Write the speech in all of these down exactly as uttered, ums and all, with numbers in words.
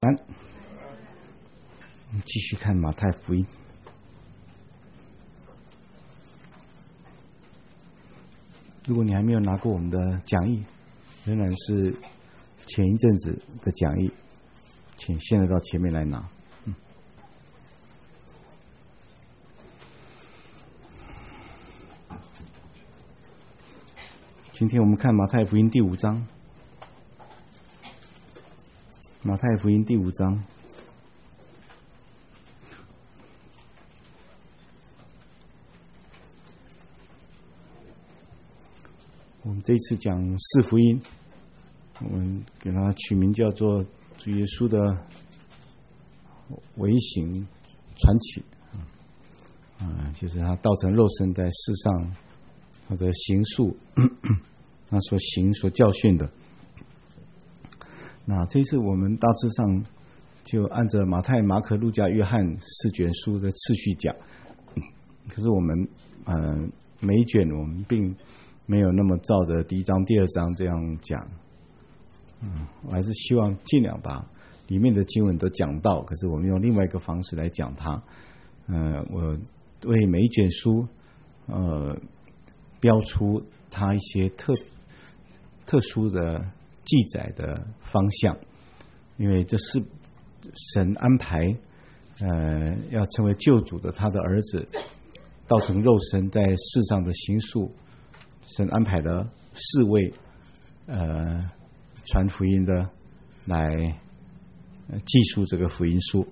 三，我们继续看马太福音。如果你还没有拿过我们的讲义，仍然是前一阵子的讲义，请现在到前面来拿。嗯、今天我们看马太福音第五章。马太福音第五章，我们这一次讲四福音，我们给它取名叫做主耶稣的微型传奇，啊，就是他道成肉身在世上，他的行述，他所行所教训的。那这一次我们大致上就按照马太、马可、路加、约翰四卷书的次序讲，可是我们呃每一卷我们并没有那么照着第一章、第二章这样讲，嗯，我还是希望尽量把里面的经文都讲到，可是我们用另外一个方式来讲它。呃，我为每一卷书呃标出它一些特特殊的记载的方向，因为这是神安排，呃，要成为救主的他的儿子，道成肉身在世上的行述，神安排了四位，呃，传福音的来记述这个福音书。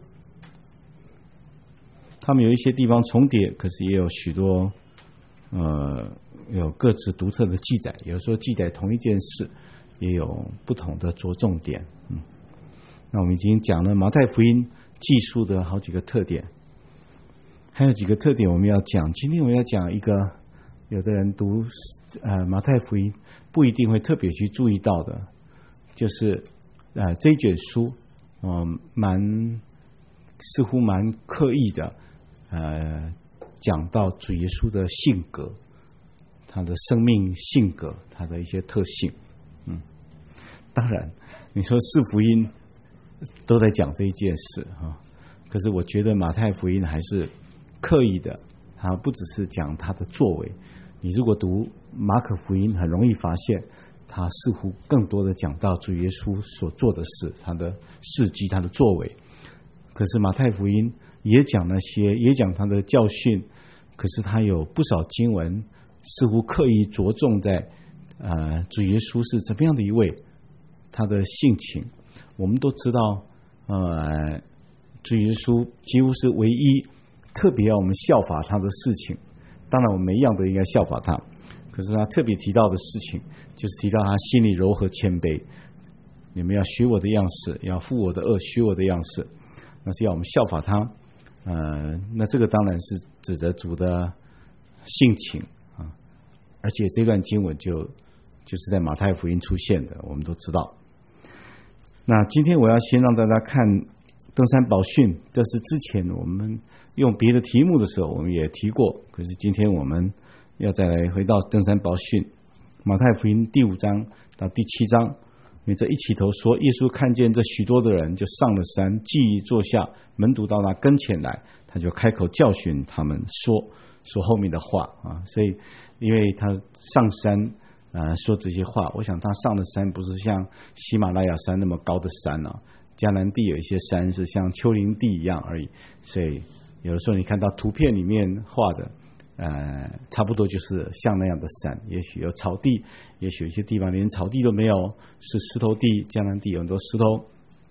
他们有一些地方重叠，可是也有许多，呃，有各自独特的记载，有时候记载同一件事，也有不同的着重点。嗯，那我们已经讲了马太福音记述的好几个特点，还有几个特点我们要讲。今天我们要讲一个，有的人读呃马太福音不一定会特别去注意到的，就是呃这一卷书，嗯、呃，蛮似乎蛮刻意的，呃，讲到主耶稣的性格，他的生命性格，他的一些特性。嗯，当然，你说四福音都在讲这一件事哈，可是我觉得马太福音还是刻意的，它不只是讲他的作为。你如果读马可福音，很容易发现，他似乎更多的讲到主耶稣所做的事，他的事迹，他的作为。可是马太福音也讲那些，也讲他的教训，可是他有不少经文似乎刻意着重在呃，主耶稣是怎么样的一位，他的性情，我们都知道，呃，主耶稣几乎是唯一特别要我们效法他的事情。当然，我们每一样都应该效法他，可是他特别提到的事情，就是提到他心里柔和谦卑。你们要学我的样式，要负我的恶，学我的样式，那是要我们效法他。呃，那这个当然是指着主的性情啊，而且这段经文就。就是在马太福音出现的，我们都知道。那今天我要先让大家看登山宝训，这是之前我们用别的题目的时候我们也提过，可是今天我们要再来回到登山宝训，马太福音第五章到第七章。因为这一起头说，耶稣看见这许多的人，就上了山，既坐下，门徒到他跟前来，他就开口教训他们，说说后面的话啊。所以因为他上山呃，说这些话，我想他上的山不是像喜马拉雅山那么高的山啊，迦南地有一些山是像丘陵地一样而已，所以有的时候你看到图片里面画的，呃，差不多就是像那样的山，也许有草地，也许有一些地方连草地都没有，是石头地，迦南地有很多石头，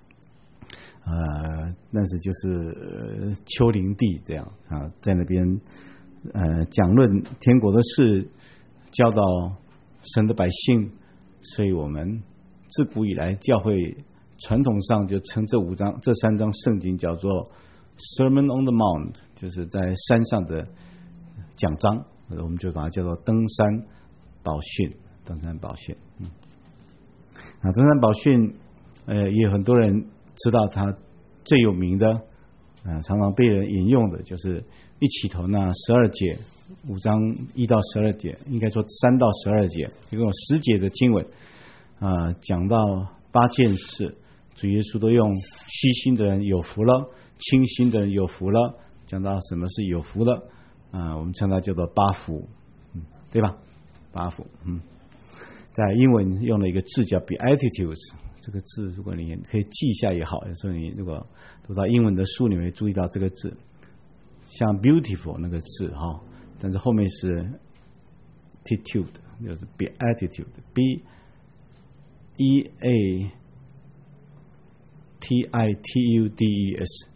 呃，但是就是、呃、丘陵地这样啊，在那边呃讲论天国的事，教导神的百姓，所以我们自古以来教会传统上就称这五章、这三章圣经叫做 Sermon on the Mount， 就是在山上的讲章，我们就把它叫做登山宝训。登山宝训，嗯，那登山宝训，呃，也有很多人知道它最有名的，呃，常常被人引用的，就是一起头那十二节。五章一到十二节，应该说三到十二节，一共有十节的经文，啊、呃，讲到八件事， 主耶稣都用虚心的人有福了，清心的人有福了，讲到什么是有福了啊、呃，我们称它叫做八福，嗯，对吧？八福，嗯，在英文用了一个字叫 Beatitudes， 这个字如果你可以记一下也好，有时候你如果读到英文的书，你会注意到这个字，像 beautiful 那个字哈，但是后面是 attitude， 就是 Beatitude，B E A T I T U D E S，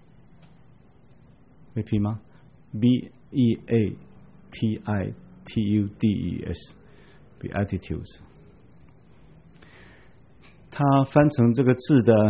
会拼吗 ？B E A T I T U D E S Beatitudes， 它翻成这个字的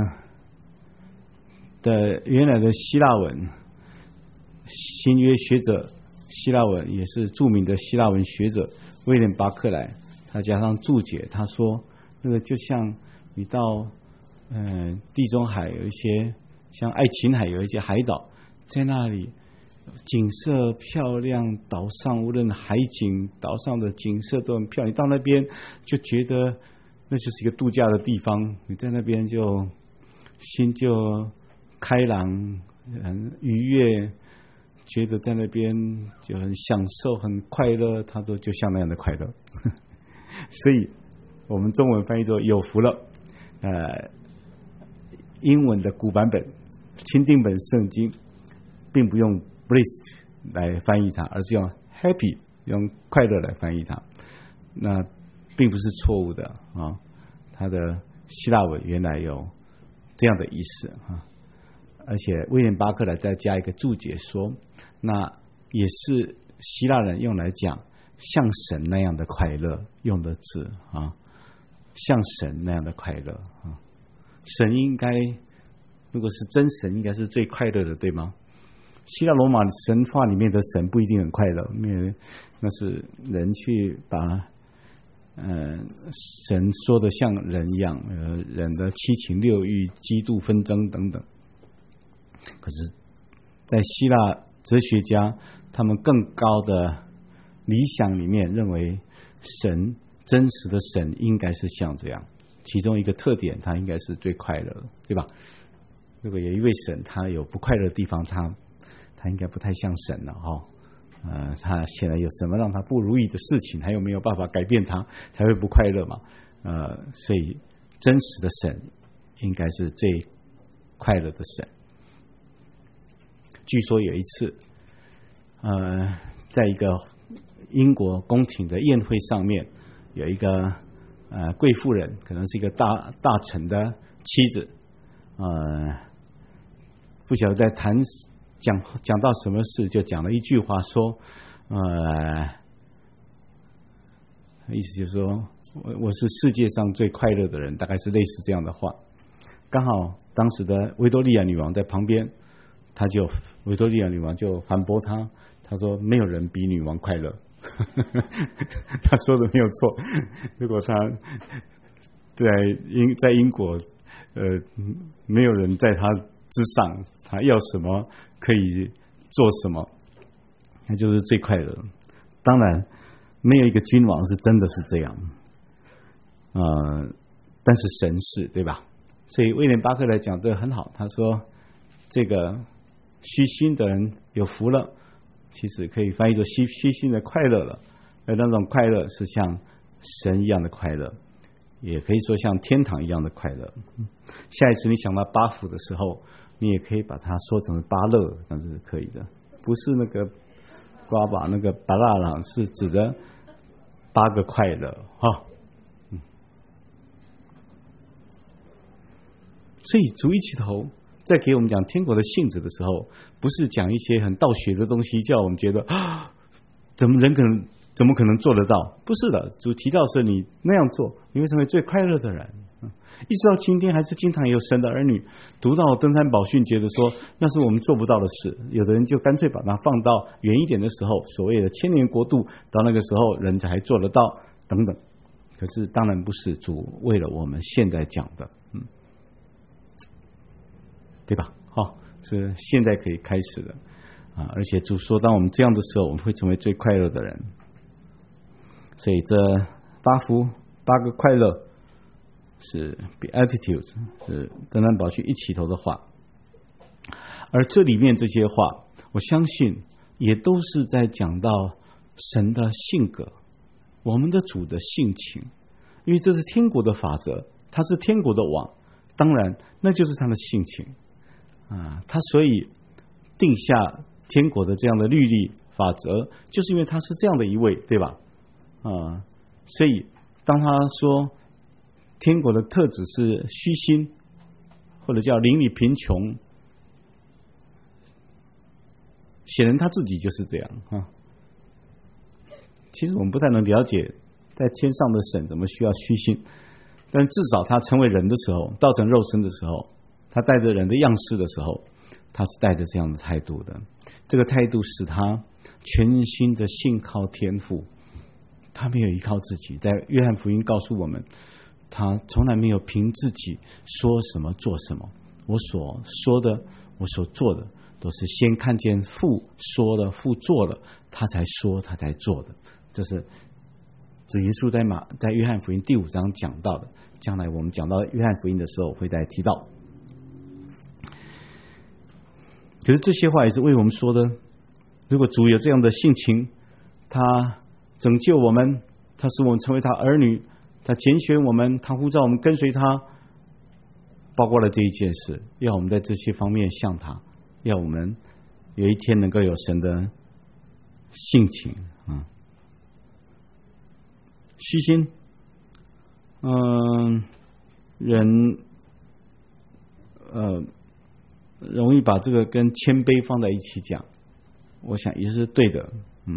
的原来的希腊文，新约学者希腊文也是著名的希腊文学者威廉巴克莱，他加上注解，他说那个就像你到嗯、呃、地中海有一些像爱琴海有一些海岛，在那里景色漂亮，岛上无论海景，岛上的景色都很漂亮。你到那边就觉得那就是一个度假的地方，你在那边就心就开朗，很愉悦，觉得在那边就很享受、很快乐，它都就像那样的快乐。所以我们中文翻译作有福了。呃，英文的古版本钦定本圣经并不用blessed 来翻译它，而是用 happy 用快乐来翻译它，那并不是错误的啊。它的希腊文原来有这样的意思啊，而且威廉巴克莱再加一个注解说，那也是希腊人用来讲像神那样的快乐用的字啊，像神那样的快乐啊。神应该如果是真神，应该是最快乐的，对吗？希腊罗马神话里面的神不一定很快乐，因为那是人去把呃神说的像人一样，呃人的七情六欲、嫉妒纷争等等。可是，在希腊哲学家他们更高的理想里面，认为神真实的神应该是像这样，其中一个特点，他应该是最快乐，对吧？如果有一位神，他有不快乐的地方，他他应该不太像神了哈、哦。呃，他现在有什么让他不如意的事情，他又没有办法改变他，才会不快乐嘛？呃，所以真实的神应该是最快乐的神。据说有一次，呃，在一个英国宫廷的宴会上面，有一个呃贵妇人，可能是一个大大臣的妻子，呃，不晓得在谈。讲讲到什么事，就讲了一句话，说，呃，意思就是说，我我是世界上最快乐的人，大概是类似这样的话。刚好当时的维多利亚女王在旁边，他就维多利亚女王就反驳他，他说没有人比女王快乐。他说的没有错，如果他在英在英国，呃，没有人在他之上，他要什么可以做什么，那就是最快乐。当然，没有一个君王是真的是这样，呃，但是神是，对吧？所以威廉巴克来讲这个很好，他说这个虚心的人有福了，其实可以翻译作虚虚心的快乐了，而那种快乐是像神一样的快乐，也可以说像天堂一样的快乐。下一次你想到八福的时候，你也可以把它说成巴乐，那是可以的，不是那个瓜把那个巴拉朗，是指的八个快乐哈。嗯，所以主一起头在给我们讲天国的性质的时候，不是讲一些很道学的东西，叫我们觉得啊，怎么人可能怎么可能做得到？不是的，主提到是你那样做，你会成为最快乐的人。一直到今天，还是经常有神的儿女读到登山宝训，觉得说那是我们做不到的事。有的人就干脆把它放到远一点的时候，所谓的千年国度，到那个时候人才还做得到等等。可是当然不是主为了我们现在讲的，嗯，对吧？好、哦，是现在可以开始的啊！而且主说，当我们这样的时候，我们会成为最快乐的人。所以这八福八个快乐。 是 Beatitudes， 是登山宝训一起头的话。而这里面这些话，我相信也都是在讲到神的性格，我们的主的性情，因为这是天国的法则，他是天国的王，当然那就是他的性情啊，他所以定下天国的这样的律例法则，就是因为他是这样的一位，对吧？啊，所以当他说天国的特质是虚心，或者叫邻里贫穷，显然他自己就是这样啊。其实我们不太能了解在天上的神怎么需要虚心，但至少他成为人的时候，道成肉身的时候，他带着人的样式的时候，他是带着这样的态度的。这个态度使他全心的信靠天父，他没有依靠自己。在约翰福音告诉我们，他从来没有凭自己说什么做什么。我所说的，我所做的，都是先看见父说了，父做了，他才说，他才做的。这是主耶稣在马在约翰福音第五章讲到的。将来我们讲到约翰福音的时候会再提到。可是这些话也是为我们说的，如果主有这样的性情，他拯救我们，他使我们成为他儿女，他拣选我们，他呼召我们跟随他，包括了这一件事，要我们在这些方面像他，要我们有一天能够有神的性情。嗯，虚心，嗯，人呃容易把这个跟谦卑放在一起讲，我想也是对的。嗯，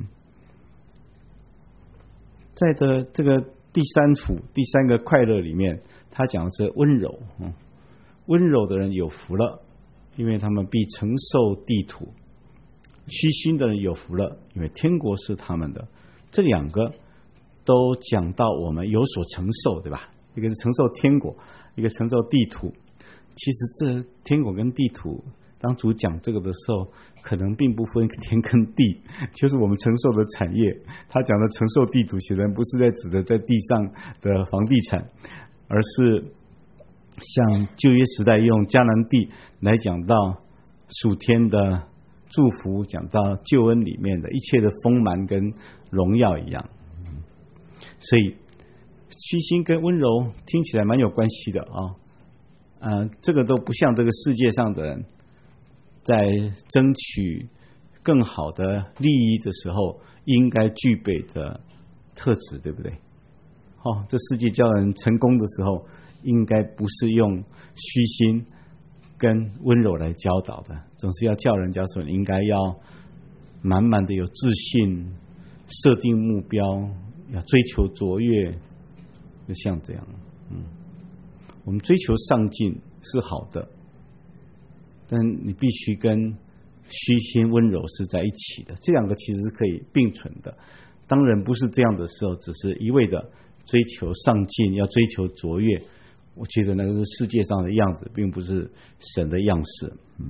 在的这个第三福第三个快乐里面，他讲的是温柔。嗯，温柔的人有福了，因为他们必承受地土。虚心的人有福了，因为天国是他们的。这两个都讲到我们有所承受，对吧？一个是承受天国，一个承受地土。其实这天国跟地土，当主讲这个的时候，可能并不分天跟地，就是我们承受的产业。他讲的承受地土，显然不是在指的在地上的房地产，而是像旧约时代用迦南地来讲到属天的祝福，讲到救恩里面的一切的丰满跟荣耀一样。所以虚心跟温柔听起来蛮有关系的啊。呃，这个都不像这个世界上的人在争取更好的利益的时候应该具备的特质，对不对？哦，这世界教人成功的时候，应该不是用虚心跟温柔来教导的，总是要叫人家说，应该要满满的有自信，设定目标，要追求卓越，就像这样。嗯，我们追求上进是好的，但你必须跟虚心温柔是在一起的，这两个其实是可以并存的。当人不是这样的时候，只是一味的追求上进，要追求卓越，我觉得那个是世界上的样子，并不是神的样式。嗯，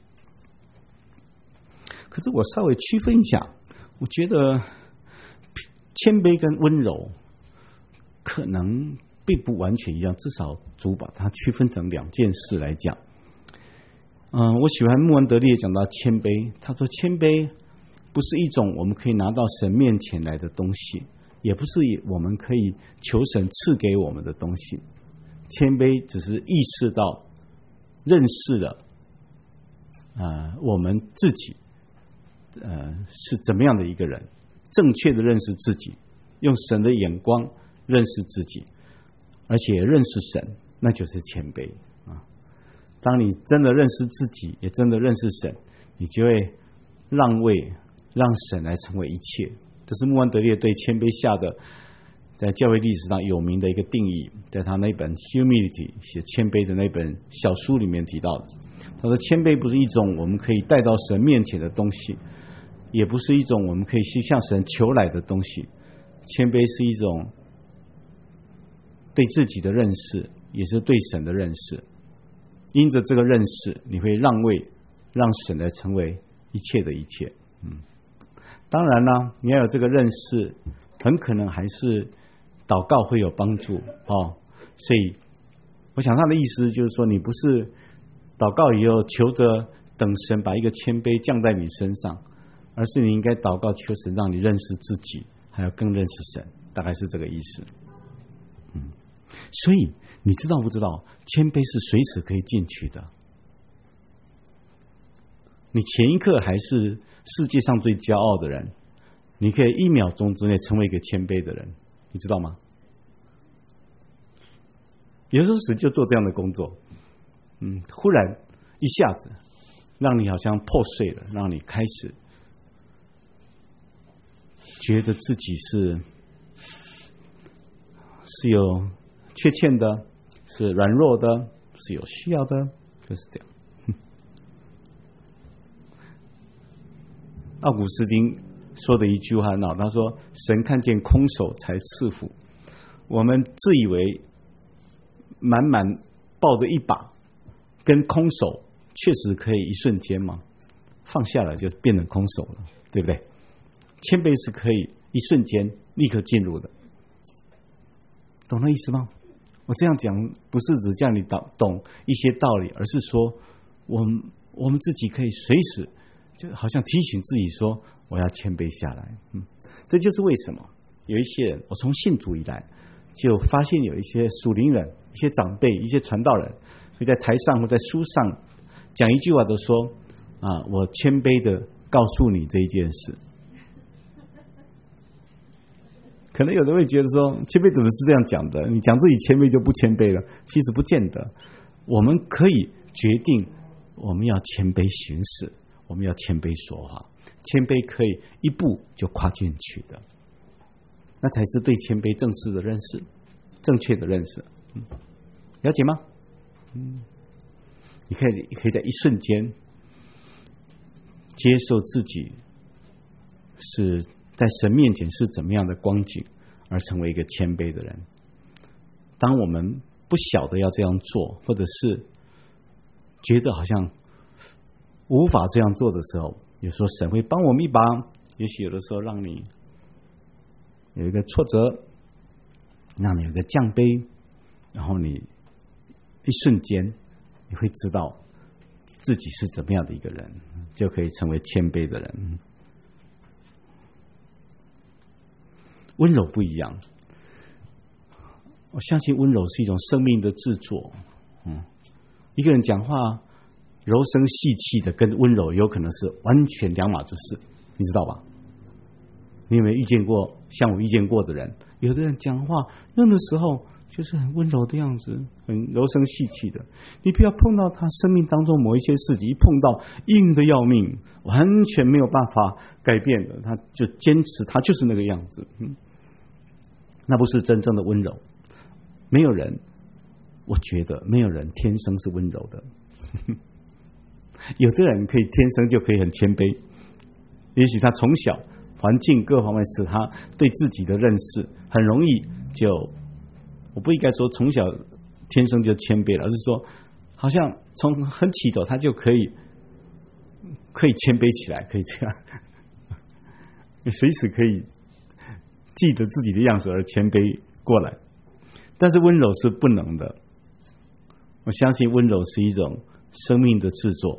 可是我稍微区分一下，我觉得谦卑跟温柔可能并不完全一样，至少主把它区分成两件事来讲。嗯，我喜欢穆安德烈讲到谦卑，他说谦卑不是一种我们可以拿到神面前来的东西，也不是我们可以求神赐给我们的东西。谦卑只是意识到认识了呃我们自己呃是怎么样的一个人，正确的认识自己，用神的眼光认识自己，而且认识神，那就是谦卑啊。当你真的认识自己，也真的认识神，你就会让位，让神来成为一切。这是穆安德烈对谦卑下的在教会历史上有名的一个定义，在他那本 Humility 写谦卑的那本小书里面提到的。他说谦卑不是一种我们可以带到神面前的东西，也不是一种我们可以去向神求来的东西。谦卑是一种对自己的认识，也是对神的认识。因着这个认识，你会让位，让神来成为一切的一切。嗯，当然啦，你要有这个认识，很可能还是祷告会有帮助哦。所以我想他的意思就是说，你不是祷告以后求着等神把一个谦卑降在你身上，而是你应该祷告求神让你认识自己，还要更认识神，大概是这个意思。嗯，所以你知道不知道，谦卑是随时可以进去的。你前一刻还是世界上最骄傲的人，你可以一秒钟之内成为一个谦卑的人，你知道吗？有时候神就做这样的工作，嗯，忽然一下子让你好像破碎了，让你开始觉得自己是是有缺欠的，是软弱的，是有需要的，就是这样。奥古斯丁说的一句话很好，他说：“神看见空手才赐福。”我们自以为满满抱着一把，跟空手确实可以一瞬间嘛，放下来就变成空手了，对不对？谦卑是可以一瞬间立刻进入的，懂那意思吗？我这样讲不是只叫你懂懂一些道理，而是说我们我们自己可以随时就好像提醒自己说我要谦卑下来。嗯，这就是为什么有一些人，我从信主以来就发现有一些属灵人、一些长辈、一些传道人会在台上或在书上讲一句话都说啊，我谦卑的告诉你这一件事。可能有人会觉得说，谦卑怎么是这样讲的？你讲自己谦卑就不谦卑了？其实不见得。我们可以决定我们要谦卑行事，我们要谦卑说话，谦卑可以一步就跨进去的，那才是对谦卑正式的认识，正确的认识。嗯，了解吗？嗯，你可以可以在一瞬间接受自己是在神面前是怎么样的光景，而成为一个谦卑的人。当我们不晓得要这样做，或者是觉得好像无法这样做的时候，有时候神会帮我们一把，也许有的时候让你有一个挫折，让你有一个降杯，然后你一瞬间你会知道自己是怎么样的一个人，就可以成为谦卑的人。温柔不一样，我相信温柔是一种生命的制作。嗯，一个人讲话柔声细气的，跟温柔有可能是完全两码子事，你知道吧？你有没有遇见过像我遇见过的人？有的人讲话用的时候就是很温柔的样子，很柔声细气的。你不要碰到他生命当中某一些事情，一碰到硬的要命，完全没有办法改变的，他就坚持，他就是那个样子。嗯，那不是真正的温柔。没有人，我觉得没有人天生是温柔的。有的人可以天生就可以很谦卑，也许他从小环境各方面使他对自己的认识很容易就，我不应该说从小天生就谦卑了，而是说好像从很起头他就可以可以谦卑起来，可以这样，随时可以记得自己的样子而谦卑过来。但是温柔是不能的，我相信温柔是一种生命的制作。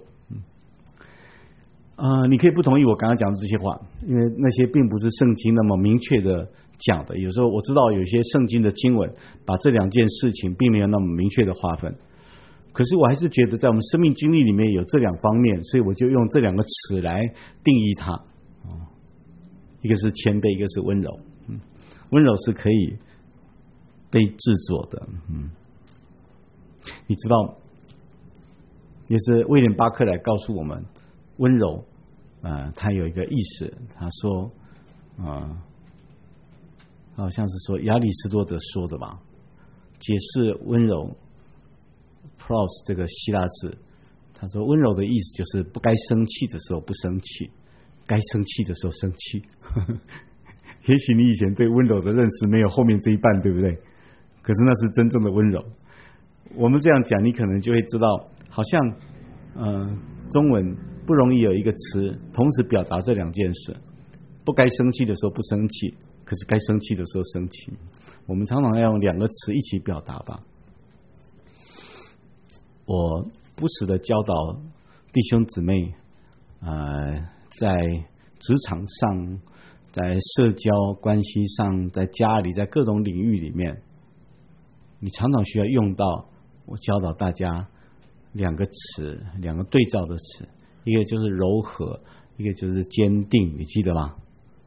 呃，你可以不同意我刚刚讲的这些话，因为那些并不是圣经那么明确的讲的。有时候我知道有些圣经的经文把这两件事情并没有那么明确的划分，可是我还是觉得在我们生命经历里面有这两方面，所以我就用这两个词来定义它。一个是谦卑，一个是温柔。嗯，温柔是可以被制作的。嗯，你知道，也是威廉巴克莱告诉我们，温柔，呃，他有一个意思。他说，呃，好像是说亚里士多德说的吧，解释温柔 ，pros 这个希腊字，他说温柔的意思就是不该生气的时候不生气，该生气的时候生气。也许你以前对温柔的认识没有后面这一半，对不对？可是那是真正的温柔。我们这样讲，你可能就会知道，好像，呃，中文不容易有一个词同时表达这两件事：不该生气的时候不生气，可是该生气的时候生气。我们常常要用两个词一起表达吧。 我不时的教导弟兄姊妹，呃，在职场上，在社交关系上，在家里，在各种领域里面，你常常需要用到我教导大家两个词，两个对照的词，一个就是柔和，一个就是坚定，你记得吗？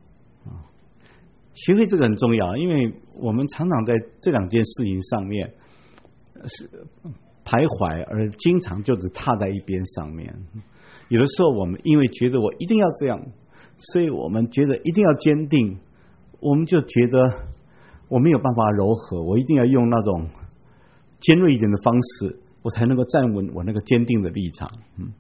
学会这个很重要，因为我们常常在这两件事情上面是徘徊，而经常就只踏在一边上面。有的时候我们因为觉得我一定要这样，所以我们觉得一定要坚定，我们就觉得我没有办法柔和，我一定要用那种尖锐一点的方式，我才能够站稳我那个坚定的立场。嗯。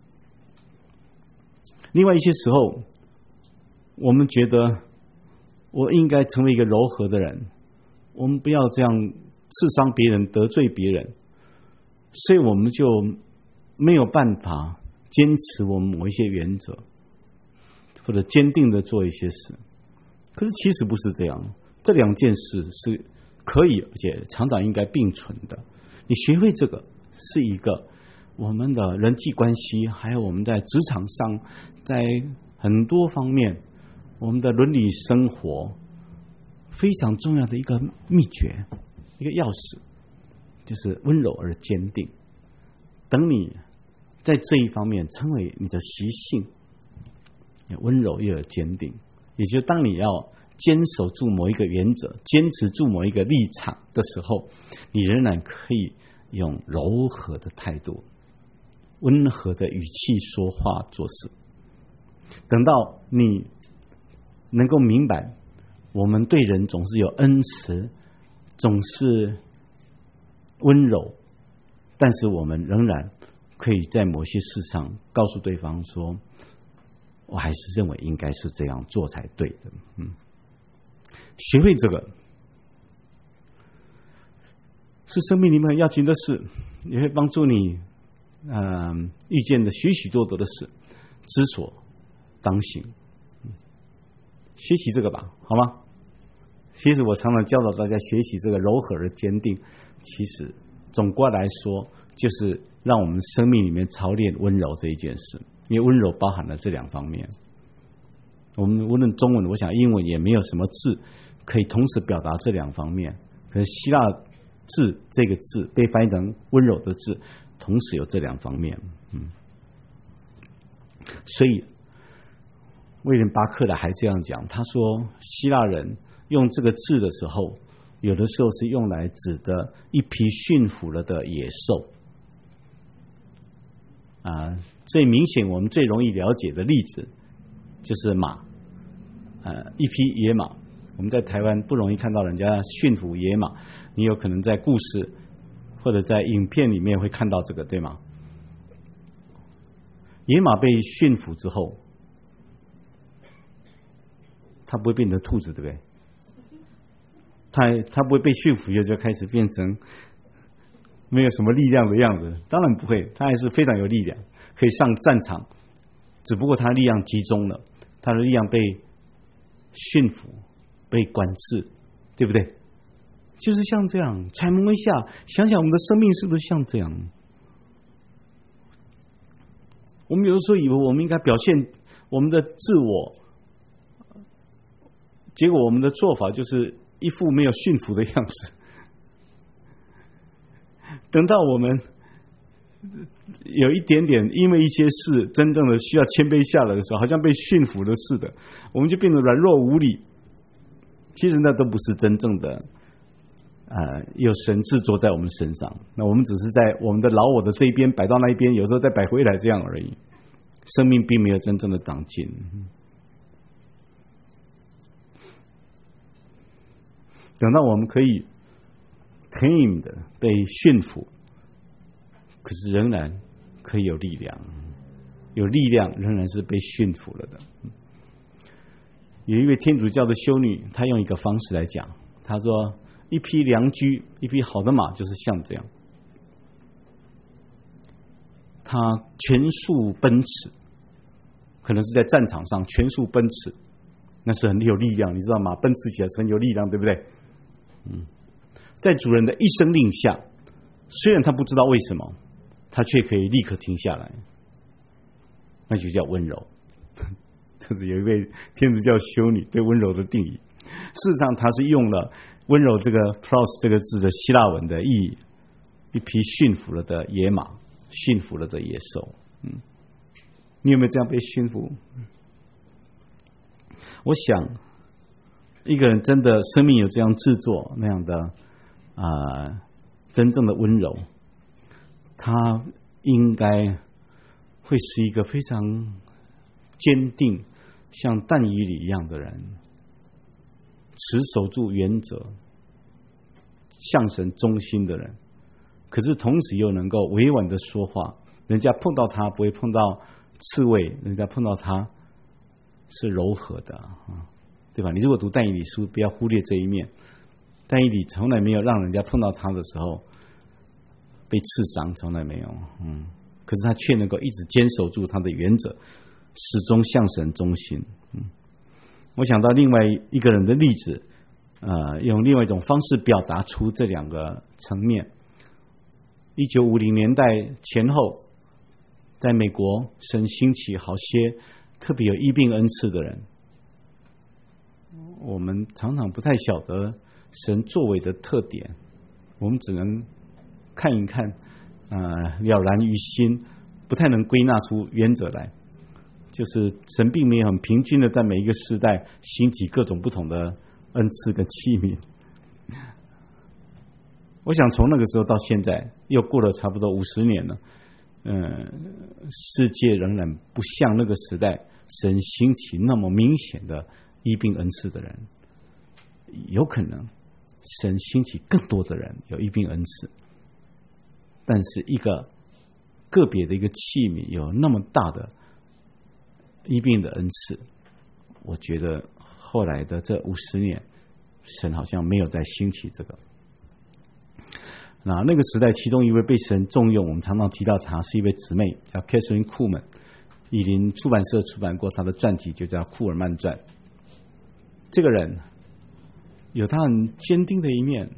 另外一些时候，我们觉得我应该成为一个柔和的人，我们不要这样刺伤别人、得罪别人，所以我们就没有办法坚持我们某一些原则，或者坚定的做一些事。可是其实不是这样，这两件事是可以而且常常应该并存的。你学会这个，是一个我们的人际关系，还有我们在职场上，在很多方面，我们的伦理生活非常重要的一个秘诀，一个钥匙，就是温柔而坚定。等你在这一方面成为你的习性，温柔又有坚定，也就是当你要坚守住某一个原则，坚持住某一个立场的时候，你仍然可以用柔和的态度、温和的语气说话做事。等到你能够明白，我们对人总是有恩慈，总是温柔，但是我们仍然可以在某些事上告诉对方说，我还是认为应该是这样做才对的。嗯，学会这个是生命里面很要紧的事，也会帮助你，嗯、呃，遇见的许许多多的事，知所当行。学习这个吧，好吗？其实我常常教导大家学习这个柔和而坚定，其实总括来说，就是让我们生命里面操练温柔这一件事，因为温柔包含了这两方面。我们无论中文，我想英文也没有什么字可以同时表达这两方面。可是希腊字这个字被翻译成温柔的字，同时有这两方面。嗯，所以威廉巴克的还这样讲，他说希腊人用这个字的时候，有的时候是用来指的一匹驯服了的野兽。啊，最明显我们最容易了解的例子就是马，呃，一匹野马。我们在台湾不容易看到人家驯服野马，你有可能在故事或者在影片里面会看到这个，对吗？野马被驯服之后，它不会变成兔子，对不对？它它不会被驯服以后就开始变成没有什么力量的样子，当然不会，它还是非常有力量，可以上战场，只不过它力量集中了，它的力量被驯服、被管制，对不对？就是像这样，揣摩一下，想想我们的生命是不是像这样？我们有的时候以为我们应该表现我们的自我，结果我们的做法就是一副没有驯服的样子。等到我们有一点点因为一些事真正的需要谦卑下来的时候，好像被驯服了似的，我们就变得软弱无力。其实那都不是真正的呃，有神制作在我们身上，那我们只是在我们的老我的这一边摆到那一边，有时候再摆回来这样而已，生命并没有真正的长进。等到我们可以 tame 的被驯服，可是仍然可以有力量，有力量仍然是被驯服了的。有一位天主教的修女，她用一个方式来讲，她说一匹良驹，一匹好的马就是像这样，它全速奔驰，可能是在战场上全速奔驰，那是很有力量，你知道马奔驰起来是很有力量，对不对？嗯，在主人的一声令下，虽然他不知道为什么， 他却可以立刻停下来，那就叫温柔。这是有一位天主教修女对温柔的定义。事实上，他是用了温柔这个 pros 这个字的希腊文的意义，一匹驯服了的野马，驯服了的野兽。嗯，你有没有这样被驯服？我想，一个人真的生命有这样制作那样的啊、呃，真正的温柔，他应该会是一个非常坚定，像但以理一样的人，持守住原则，向神忠心的人。可是同时又能够委婉的说话，人家碰到他不会碰到刺猬，人家碰到他是柔和的，对吧？你如果读但以理书，不要忽略这一面。但以理从来没有让人家碰到他的时候被刺伤，从来没有。嗯，可是他却能够一直坚守住他的原则，始终向神忠心。嗯，我想到另外一个人的例子，呃，用另外一种方式表达出这两个层面。一九五零年代前后，在美国，神兴起好些特别有医病恩赐的人。我们常常不太晓得神作为的特点，我们只能看一看，呃，了然于心，不太能归纳出原则来。就是神并没有很平均的在每一个时代兴起各种不同的恩赐跟器皿。我想从那个时候到现在，又过了差不多五十年了，嗯，世界仍然不像那个时代神兴起那么明显的医病恩赐的人。有可能神兴起更多的人有医病恩赐，但是一个个别的一个器皿有那么大的医病的恩赐，我觉得后来的这五十年，神好像没有再兴起这个。那那个时代，其中一位被神重用，我们常常提到她，是一位姊妹，叫 Catherine Kuhlman， 以林出版社出版过她的传记，就叫《库尔曼传》。这个人有他很坚定的一面，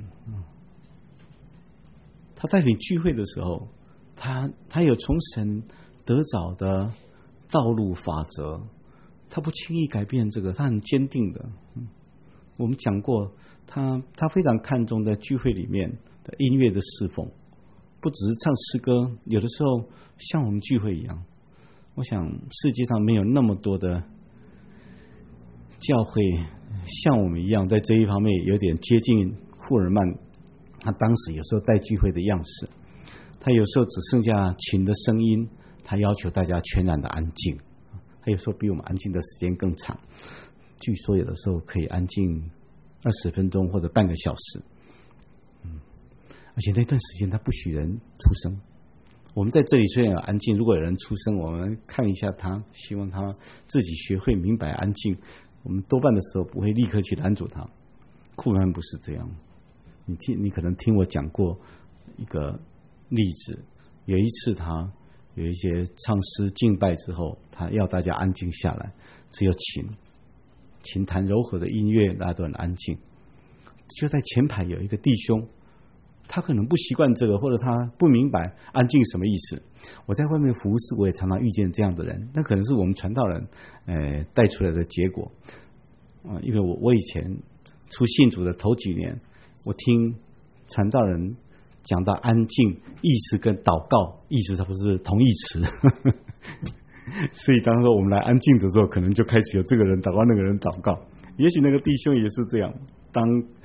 他带领聚会的时候，他他有从神得着的道路法则，他不轻易改变这个，他很坚定的。我们讲过，他他非常看重在聚会里面的音乐的侍奉，不只是唱诗歌，有的时候像我们聚会一样。我想世界上没有那么多的教会像我们一样，在这一方面有点接近库尔曼他当时有时候带聚会的样式。他有时候只剩下琴的声音，他要求大家全然的安静。他有时候比我们安静的时间更长，据说有的时候可以安静二十分钟或者半个小时。嗯，而且那段时间他不许人出声。我们在这里虽然有安静，如果有人出声，我们看一下他，希望他自己学会明白安静。我们多半的时候不会立刻去拦阻他。库曼不是这样。你听，你可能听我讲过一个例子，有一次他有一些唱诗敬拜之后，他要大家安静下来，只有琴琴弹柔和的音乐，大家都很安静。就在前排有一个弟兄，他可能不习惯这个，或者他不明白安静什么意思。我在外面服侍，我也常常遇见这样的人，那可能是我们传道人呃带出来的结果啊、呃。因为我我以前出信主的头几年，我听传道人讲到安静，意思跟祷告意思它不是同义词，所以当说我们来安静的时候，可能就开始有这个人祷告，那个人祷告。也许那个弟兄也是这样，当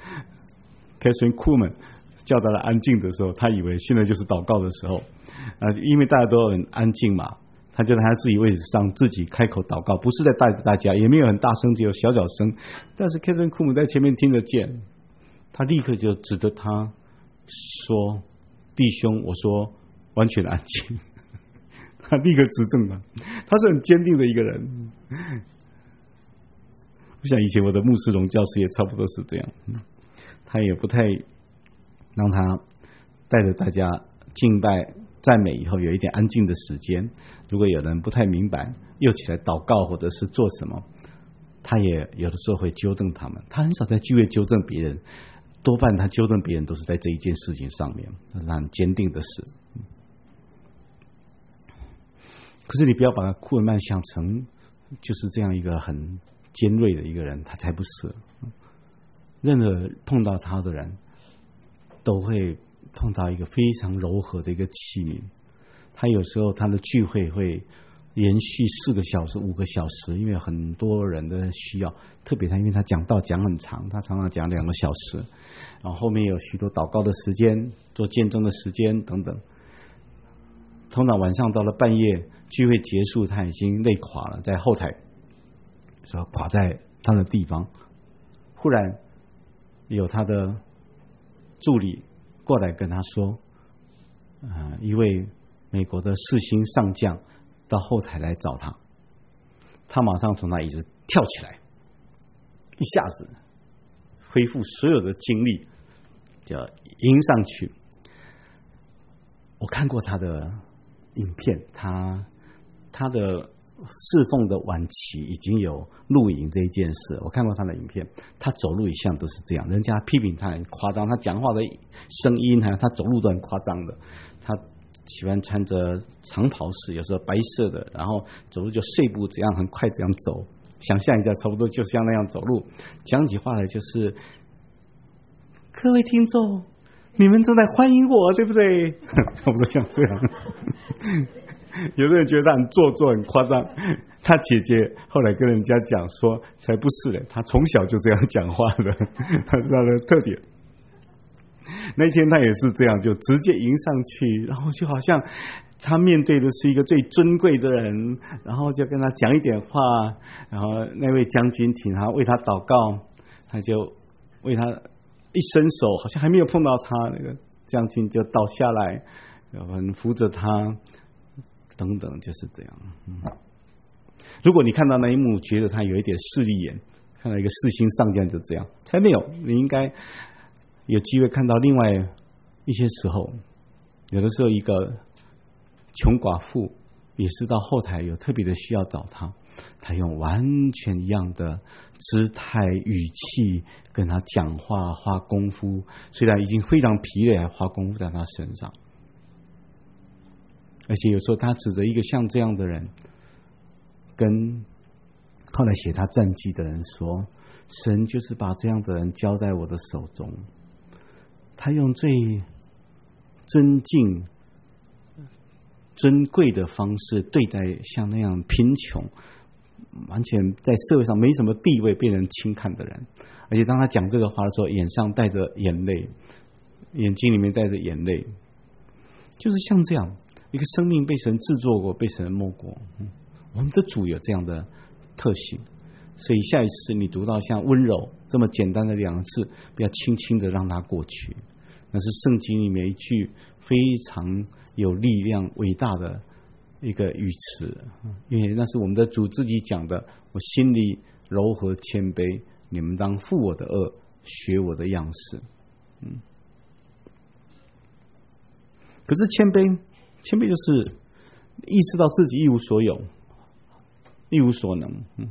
Catherine Kuhlman 叫他来安静的时候，他以为现在就是祷告的时候啊，因为大家都很安静嘛，他就在他自己位置上自己开口祷告，不是在带着大家，也没有很大声，只有小小声。但是 Catherine Kuhlman 在前面听得见，他立刻就指着他说：“弟兄，我说完全安静。”他立刻指正他，他是很坚定的一个人。我想以前我的穆斯龙教师也差不多是这样，他也不太让他带着大家敬拜赞美以后有一点安静的时间。如果有人不太明白，又起来祷告或者是做什么，他也有的时候会纠正他们。他很少在聚会纠正别人，多半他纠正别人都是在这一件事情上面，那是他很坚定的事。 可是你不要把库尔曼想成就是这样一个很尖锐的一个人，他才不是。任何碰到他的人都会碰到一个非常柔和的一个器皿。他有时候他的聚会会延续四个小时、五个小时，因为很多人的需要。特别他因为他讲道讲很长，他常常讲两个小时，然后后面有许多祷告的时间、做见证的时间等等。通常晚上到了半夜聚会结束，他已经累垮了，在后台说垮在他的地方。忽然有他的助理过来跟他说，呃，一位美国的四星上将到后台来找他。他马上从他椅子跳起来，一下子恢复所有的精力，就迎上去。我看过他的影片，他他的侍奉的晚期已经有录影这一件事，我看过他的影片。他走路一向都是这样，人家批评他很夸张，他讲话的声音还有他走路都很夸张的。他喜欢穿着长袍式，有时候白色的，然后走路就碎步这样很快这样走，想象一下差不多就像那样走路。讲起话来就是各位听众，你们正在欢迎我，对不对？差不多像这样。有的人觉得他很做作很夸张，他姐姐后来跟人家讲说才不是嘞，他从小就这样讲话的，他是他的特点。那天他也是这样，就直接迎上去，然后就好像他面对的是一个最尊贵的人，然后就跟他讲一点话，然后那位将军请他为他祷告，他就为他一伸手，好像还没有碰到他，那个将军就倒下来，很扶着他等等，就是这样。嗯，如果你看到那一幕觉得他有一点势利眼，看到一个四星上将就这样，才没有。你应该有机会看到另外一些时候，有的时候一个穷寡妇也是到后台有特别的需要找他，他用完全一样的姿态语气跟他讲话，花功夫，虽然已经非常疲累，还花功夫在他身上。而且有时候他指着一个像这样的人，跟后来写他传记的人说，神就是把这样的人交在我的手中。他用最尊敬尊贵的方式对待像那样贫穷完全在社会上没什么地位被人轻看的人。而且当他讲这个话的时候，眼上带着眼泪，眼睛里面带着眼泪，就是像这样一个生命被神制作过，被神摸过。嗯，我们的主有这样的特性，所以下一次你读到像温柔这么简单的两个字，不要轻轻的让它过去，那是圣经里面一句非常有力量伟大的一个语词，因为那是我们的主自己讲的，我心里柔和谦卑，你们当负我的恶，学我的样式。嗯，可是谦卑谦卑就是意识到自己一无所有，一无所能。嗯，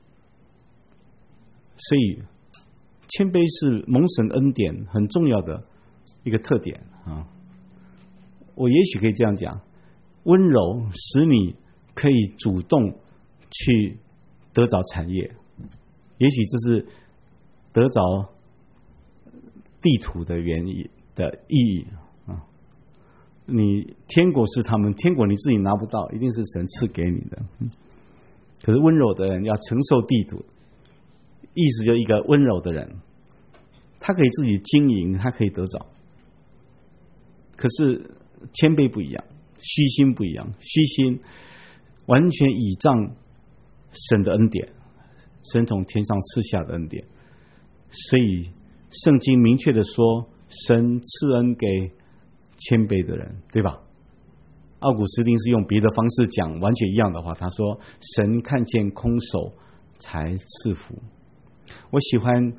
所以谦卑是蒙神恩典很重要的一个特点啊。我也许可以这样讲，温柔使你可以主动去得着产业，也许这是得着地土的原因的意义啊。你天国是他们，天国你自己拿不到，一定是神赐给你的。嗯，可是温柔的人要承受地土，意思就一个温柔的人，他可以自己经营，他可以得着。可是谦卑不一样，虚心不一样，虚心完全倚仗神的恩典，神从天上赐下的恩典。所以圣经明确的说，神赐恩给谦卑的人，对吧？奥古斯丁是用别的方式讲完全一样的话，他说神看见空手才赐福。我喜欢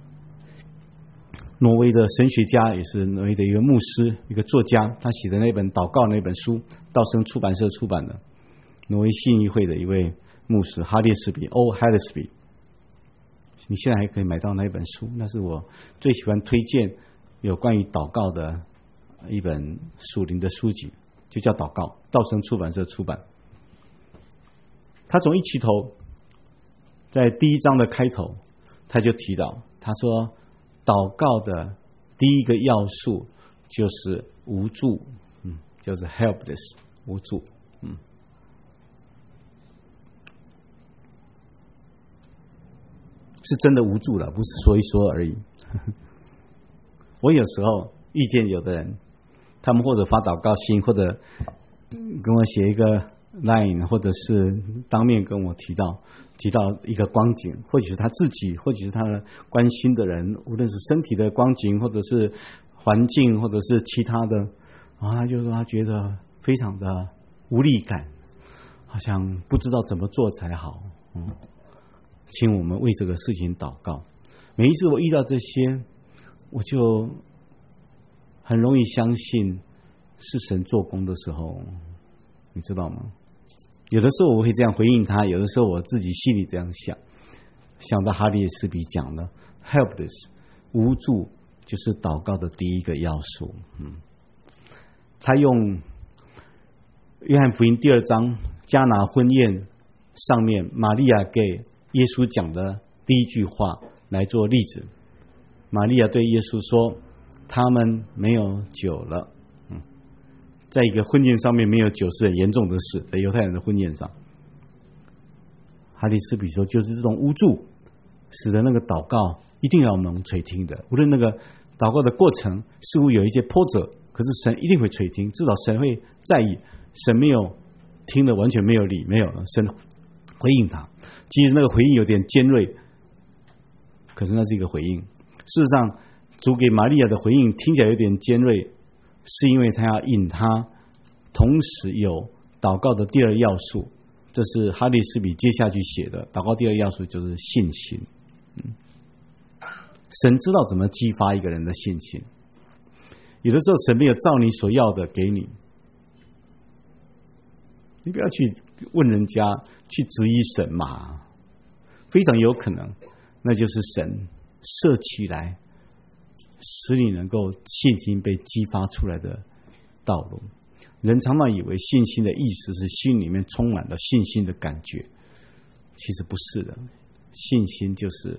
挪威的神学家，也是挪威的一个牧师，一个作家，他写的那本祷告那本书，道生出版社出版的，挪威信义会的一位牧师哈列斯比 O 哈列斯比，你现在还可以买到那本书，那是我最喜欢推荐有关于祷告的一本属灵的书籍，就叫祷告，道生出版社出版。 他从一起头，在第一章的开头，他就提到，他说，祷告的第一个要素就是无助，嗯，就是 helpless， 无助，嗯，是真的无助了，不是说一说而已。我有时候遇见有的人，他们或者发祷告信，或者跟我写一个 line， 或者是当面跟我提到提到一个光景，或许是他自己，或许是他关心的人，无论是身体的光景，或者是环境，或者是其他的，啊，他就说他觉得非常的无力感，好像不知道怎么做才好。嗯，请我们为这个事情祷告。每一次我遇到这些，我就很容易相信是神做工的时候，你知道吗？有的时候我会这样回应他，有的时候我自己心里这样想，想到哈里斯比讲的 helpless， 无助就是祷告的第一个要素。嗯，他用约翰福音第二章迦拿婚宴上面玛利亚给耶稣讲的第一句话来做例子。玛利亚对耶稣说，他们没有酒了。嗯，在一个婚宴上面没有酒是很严重的事，在犹太人的婚宴上，哈里斯比说，就是这种无助使得那个祷告一定要能垂听的，无论那个祷告的过程似乎有一些波折，可是神一定会垂听，至少神会在意，神没有听了完全没有理，没有了，神回应他，即使那个回应有点尖锐，可是那是一个回应。事实上，主给玛利亚的回应听起来有点尖锐，是因为他要引他同时有祷告的第二要素，这是哈里斯比接下去写的。祷告第二要素就是信心。嗯，神知道怎么激发一个人的信心。有的时候神没有照你所要的给你，你不要去问人家，去质疑神嘛，非常有可能那就是神设起来使你能够信心被激发出来的道路。人常常以为信心的意思是心里面充满了信心的感觉，其实不是的。信心就是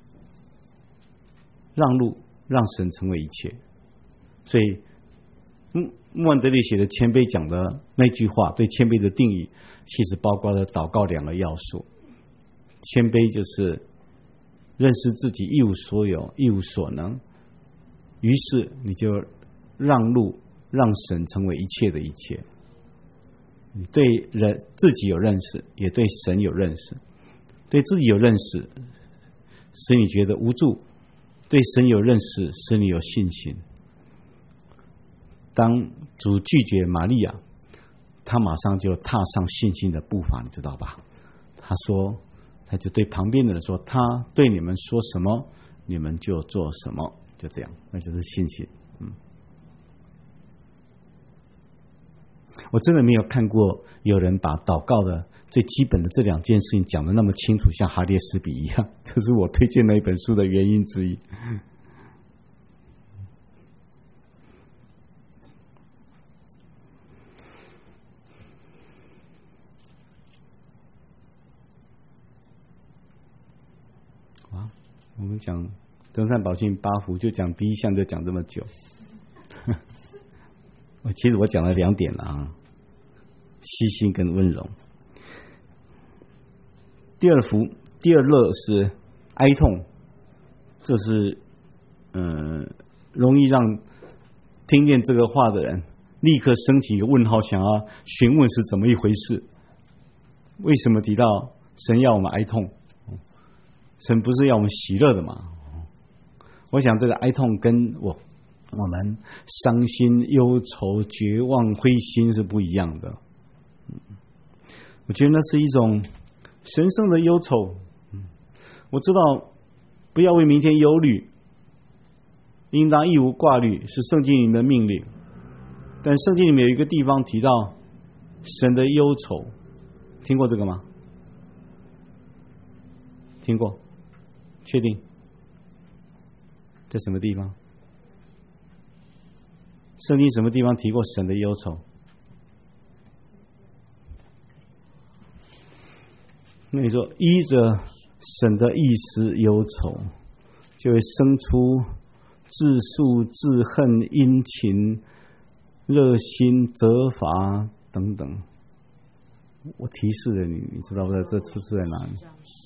让路，让神成为一切。所以穆安德烈写的谦卑讲的那句话，对谦卑的定义其实包括了祷告两个要素。谦卑就是认识自己一无所有，一无所能，于是你就让路，让神成为一切的一切。你对人自己有认识，也对神有认识。对自己有认识，使你觉得无助；对神有认识，使你有信心。当主拒绝玛利亚，他马上就踏上信心的步伐，你知道吧？他说，他就对旁边的人说，他对你们说什么，你们就做什么，就这样，那就是信心。嗯，我真的没有看过有人把祷告的最基本的这两件事情讲得那么清楚，像哈列斯比一样，这是我推荐那一本书的原因之一。我们讲登山宝训八福，就讲第一项就讲这么久。其实我讲了两点了啊，细心跟温柔。第二福，第二乐是哀痛，这是嗯、呃，容易让听见这个话的人立刻升起一个问号，想要询问是怎么一回事？为什么提到神要我们哀痛？神不是要我们喜乐的吗？我想这个哀痛跟我我们伤心、忧愁、绝望、灰心是不一样的。我觉得那是一种神圣的忧愁。我知道不要为明天忧虑，应当一无挂虑，是圣经里面的命令。但圣经里面有一个地方提到神的忧愁，听过这个吗？听过？确定？在什么地方？圣经什么地方提过神的忧愁？ 那你说依着神的意思忧愁，就会生出自诉、自恨、殷勤、热心、责罚等等。我提示了你，你知道不知道这出处在哪里？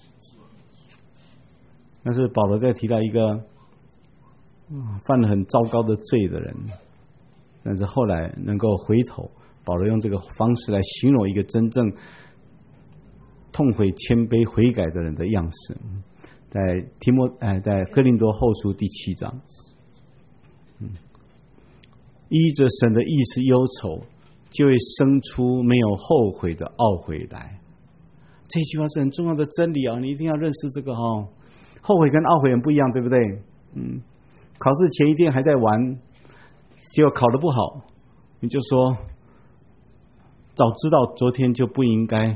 那是保罗在提到一个犯了很糟糕的罪的人，但是后来能够回头，保罗用这个方式来形容一个真正痛悔、谦卑、悔改的人的样式。在提摩哎，在哥林多后书第七章，嗯，依着神的意思忧愁，就会生出没有后悔的懊悔来。这句话是很重要的真理啊，你一定要认识这个哦。后悔跟懊悔很不一样，对不对？嗯，考试前一天还在玩，结果考得不好，你就说早知道昨天就不应该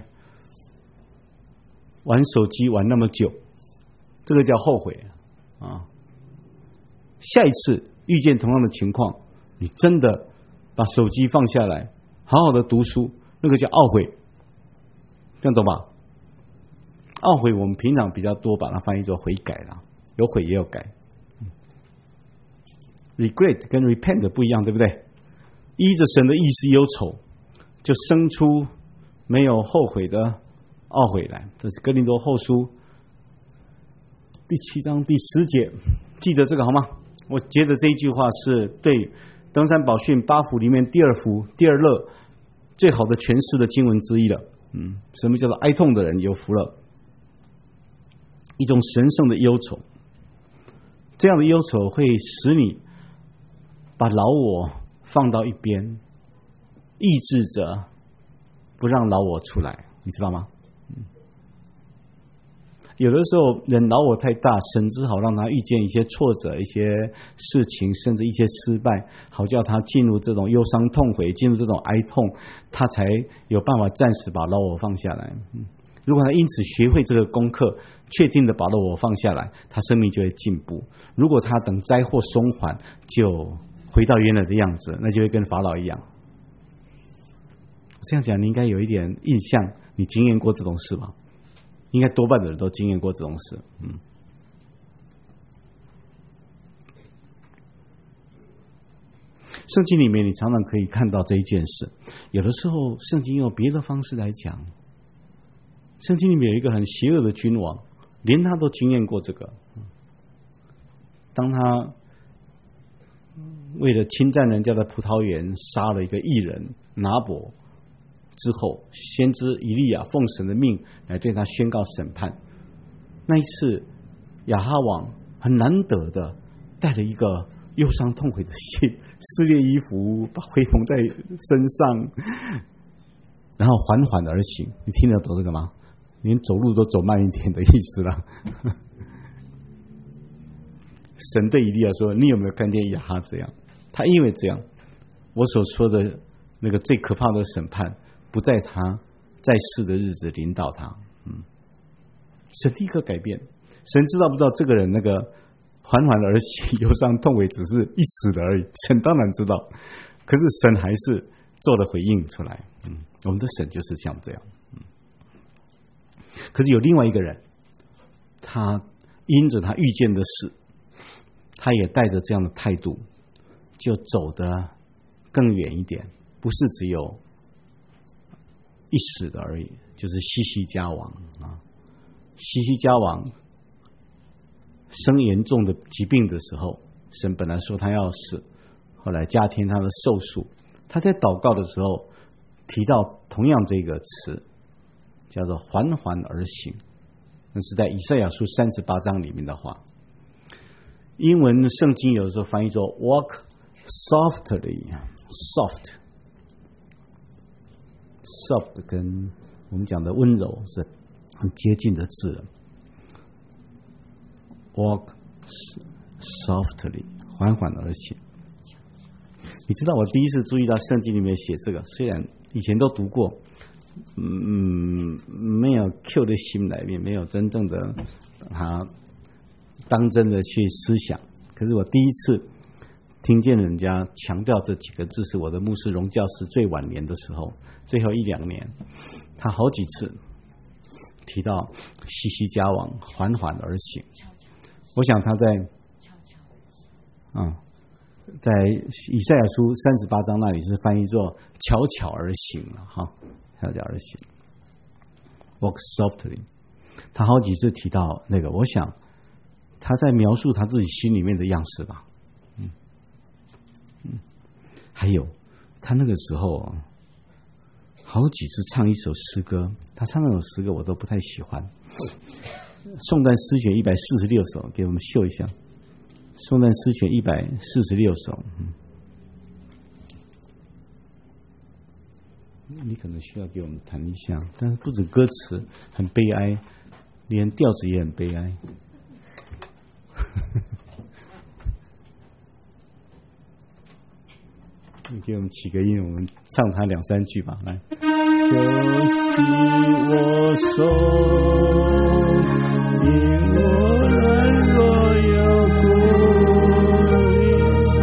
玩手机玩那么久，这个叫后悔啊。下一次遇见同样的情况，你真的把手机放下来，好好的读书，那个叫懊悔，这样懂吧？懊悔我们平常比较多把它翻译作悔改啦，有悔也有改。regret 跟 repent 不一样，对不对？依着神的意思忧愁，就生出没有后悔的懊悔来。这是哥林多后书第七章第十节，记得这个好吗？我觉得这一句话是对登山宝训八福里面第二福第二乐最好的诠释的经文之一了。嗯，什么叫做哀痛的人有福了？一种神圣的忧愁，这样的忧愁会使你把老我放到一边，抑制着不让老我出来，你知道吗？嗯，有的时候人老我太大，神只好让他遇见一些挫折、一些事情，甚至一些失败，好叫他进入这种忧伤痛悔，进入这种哀痛，他才有办法暂时把老我放下来。嗯，如果他因此学会这个功课，确定的把老我放下来，他生命就会进步。如果他等灾祸松缓，就回到原来的样子，那就会跟法老一样。这样讲你应该有一点印象，你经验过这种事吧？应该多半的人都经验过这种事。嗯，圣经里面你常常可以看到这一件事，有的时候圣经用别的方式来讲。圣经里面有一个很邪恶的君王，连他都经验过这个。当他为了侵占人家的葡萄园，杀了一个异人拿伯之后，先知以利亚奉神的命来对他宣告审判。那一次，亚哈王很难得的带了一个忧伤痛悔的心，撕裂衣服，把灰蒙在身上，然后缓缓而行。你听得懂这个吗？连走路都走慢一点的意思了。神对以利亚说：“你有没有看见亚哈这样？他因为这样，我所说的那个最可怕的审判，不在他在世的日子临到他。”嗯，神立刻改变。神知道不知道这个人那个缓缓而行、忧伤痛悔只是一时的而已？神当然知道，可是神还是做了回应出来。嗯，我们的神就是像这样。可是有另外一个人，他因着他遇见的事，他也带着这样的态度，就走得更远一点，不是只有一时的而已。就是西西家王啊，西西家王生严重的疾病的时候，神本来说他要死，后来加添他的寿数。他在祷告的时候提到同样这个词，叫做缓缓而行，那是在以赛亚书三十八章里面的话。英文圣经有的时候翻译作 walk softly soft soft 跟我们讲的温柔是很接近的字了。 walk softly 缓缓而行。你知道我第一次注意到圣经里面写这个，虽然以前都读过，嗯，没有 Q 的心里面，没有真正的把它当真的去思想。可是我第一次听见人家强调这几个字，是我的牧师荣教师最晚年的时候，最后一两年，他好几次提到西西家王缓缓而行，我想他在嗯，在以赛亚书三十八章那里是翻译作悄悄而行了哈，悄悄而行 ，walk softly。他好几次提到那个，我想他在描述他自己心里面的样式吧。嗯嗯，还有他那个时候好几次唱一首诗歌，他唱那首诗歌我都不太喜欢。宋代诗选一百四十六首，给我们秀一下。宋代诗选一百四十六首，嗯，你可能需要给我们谈一下，但是不止歌词很悲哀，连调子也很悲哀。你给我们起个音，我们唱它两三句吧，来。就是我手，因我软弱有骨力。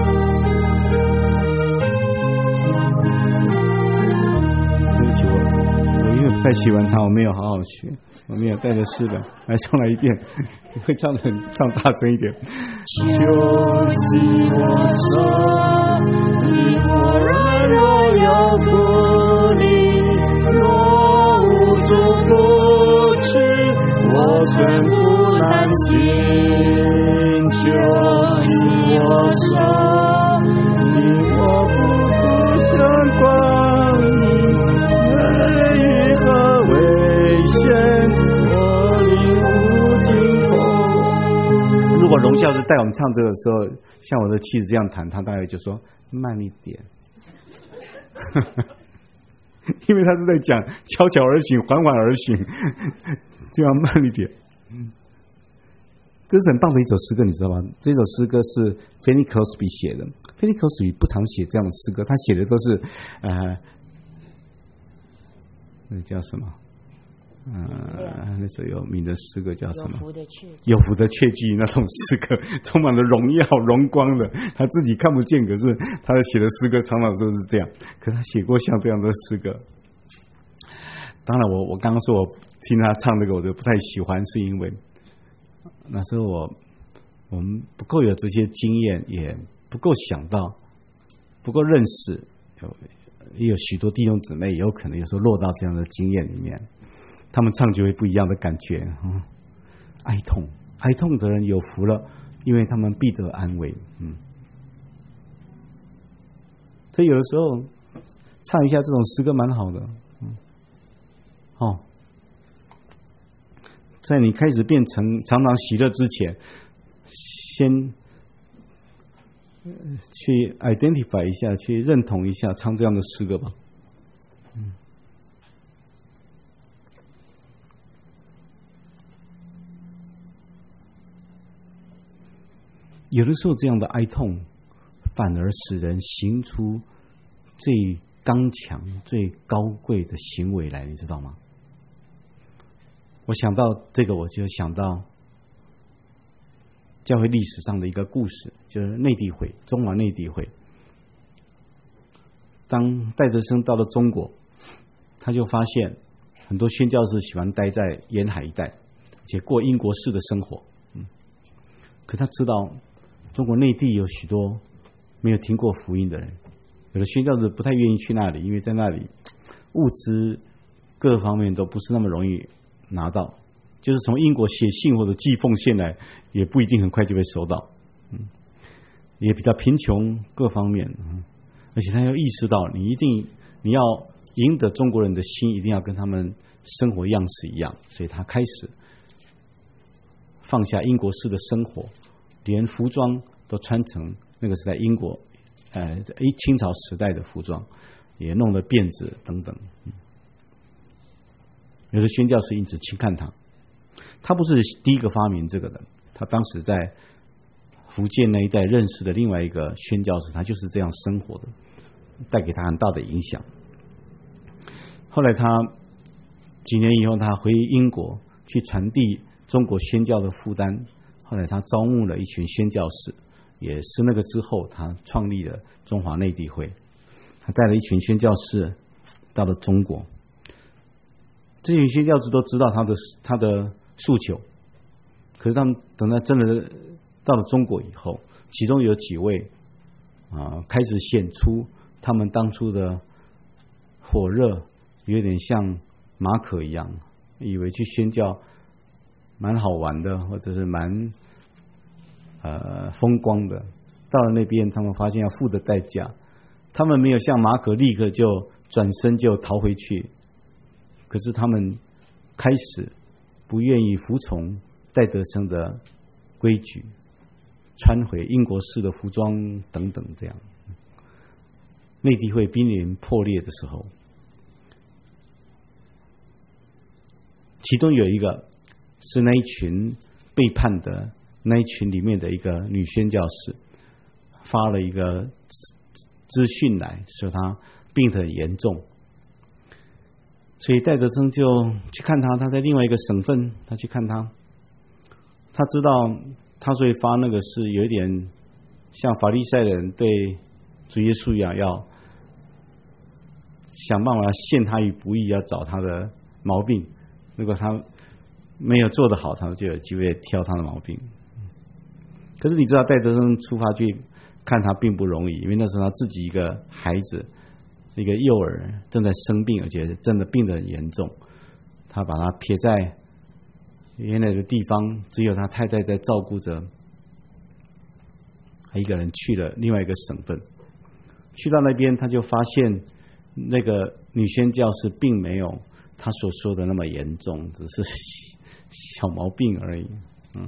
对不起，我我因为不太喜欢它，我没有好好学，我没有带着诗本，来重来一遍，你会唱得很唱大声一点。就是我手，因我软弱有骨力。若无主不持，我全不难行。就是我手，因我不顾相光阴，危与和危险，我领悟惊恐。如果荣孝是带我们唱这个时候，像我的妻子这样弹，他大概就说慢一点。因为他是在讲悄悄而行，缓缓而行，就要慢一点。这是很棒的一首诗歌，你知道吗？这首诗歌是 Fanny Crosby 写的。Fanny Crosby 不常写这样的诗歌，他写的都是呃，那叫什么？呃，那首有名的诗歌叫什么？有福的确据，有福的确据那种诗歌，充满了荣耀、荣光的，他自己看不见，可是他写的诗歌常常都是这样。可他写过像这样的诗歌。当然我，我我刚刚说我听他唱这个，我就不太喜欢，是因为那时候我我们不够有这些经验，也不够想到，不够认识，有也有许多弟兄姊妹也有可能有时候落到这样的经验里面。他们唱就会不一样的感觉，嗯，哀痛，哀痛的人有福了，因为他们必得安慰，嗯。所以有的时候唱一下这种诗歌蛮好的，嗯，哦，在你开始变成常常喜乐之前，先去 identify 一下，去认同一下唱这样的诗歌吧，嗯。有的时候，这样的哀痛反而使人行出最刚强、最高贵的行为来，你知道吗？我想到这个，我就想到教会历史上的一个故事，就是内地会，中华内地会。当戴德生到了中国，他就发现很多宣教士喜欢待在沿海一带，而且过英国式的生活。嗯，可他知道。中国内地有许多没有听过福音的人，有的宣教士不太愿意去那里，因为在那里物资各方面都不是那么容易拿到，就是从英国写信或者寄奉献来，也不一定很快就会收到，嗯，也比较贫穷各方面，嗯，而且他要意识到，你一定你要赢得中国人的心，一定要跟他们生活样式一样，所以他开始放下英国式的生活。连服装都穿成那个是在英国，呃，清朝时代的服装，也弄了辫子等等。嗯、有的宣教士因此轻看他，他不是第一个发明这个的。他当时在福建那一带认识的另外一个宣教士，他就是这样生活的，带给他很大的影响。后来他几年以后，他回英国去传递中国宣教的负担。后来他招募了一群宣教士，也是那个之后他创立了中华内地会。他带了一群宣教士到了中国， 这些宣教士都知道他的他的诉求，可是他们等到真的到了中国以后，其中有几位啊开始显出他们当初的火热，有点像马可一样，以为去宣教蛮好玩的，或者是蛮呃风光的。到了那边，他们发现要付的代价，他们没有像马可立刻就转身就逃回去，可是他们开始不愿意服从戴德生的规矩，穿回英国式的服装等等，这样内地会濒临破裂的时候，其中有一个是那一群背叛的那一群里面的一个女宣教士，发了一个资讯来说他病得很严重，所以戴德生就去看他，他在另外一个省份，他去看他，他知道他所以发那个是有一点像法利赛人对主耶稣一样，要想办法陷他于不义，要找他的毛病，如果他没有做得好，他们就有机会挑他的毛病。可是你知道戴德生出发去看他并不容易，因为那时候他自己一个孩子，一个幼儿正在生病，而且真的病得很严重，他把他撇在原来的地方，只有他太太在照顾着，他一个人去了另外一个省份。去到那边，他就发现那个女宣教士并没有他所说的那么严重，只是小毛病而已。嗯，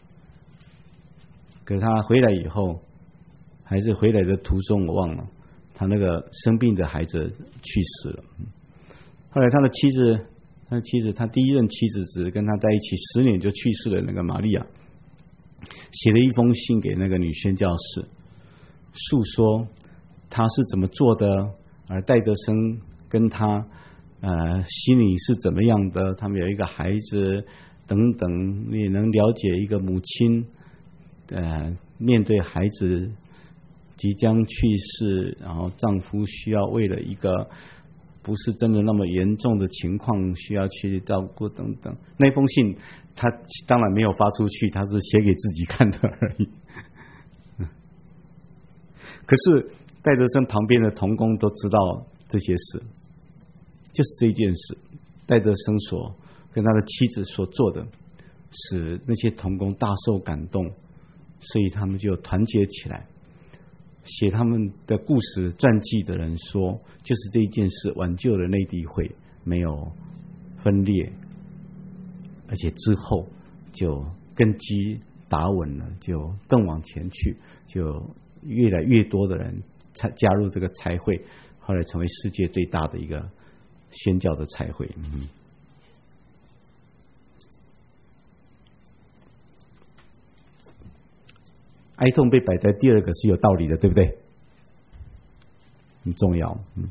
可是他回来以后，还是回来的途中，我忘了，他那个生病的孩子去世了。后来他的妻子，他的妻子，他第一任妻子只跟他在一起十年就去世了，那个玛利亚写了一封信给那个女宣教士，诉说他是怎么做的，而戴德生跟他呃心里是怎么样的，他们有一个孩子等等，你也能了解一个母亲呃面对孩子即将去世，然后丈夫需要为了一个不是真的那么严重的情况需要去照顾等等。那封信他当然没有发出去，他是写给自己看的而已。可是戴德生旁边的同工都知道这些事，就是这件事，戴德生所跟他的妻子所做的，使那些同工大受感动，所以他们就团结起来。写他们的故事传记的人说，就是这一件事挽救了内地会没有分裂，而且之后就根基打稳了，就更往前去，就越来越多的人加入这个差会，后来成为世界最大的一个宣教的差会。嗯，哀痛被摆在第二个是有道理的，对不对？很重要。嗯，